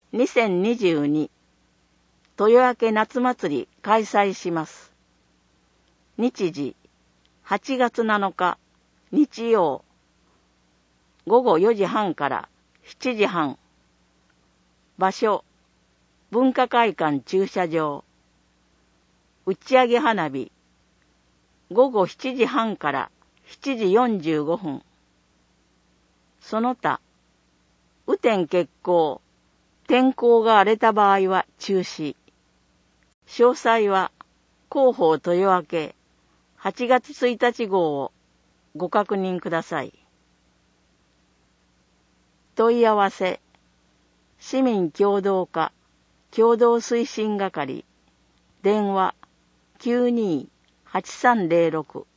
2022豊明夏祭り開催します。日時8月7日日曜午後4時半から7時半。場所文化会館駐車場。打ち上げ花火午後7時半から7時45分。その他雨天決行、天候が荒れた場合は中止。詳細は広報豊明8月1日号をご確認ください。問い合わせ市民協働課共同推進係電話 92-8306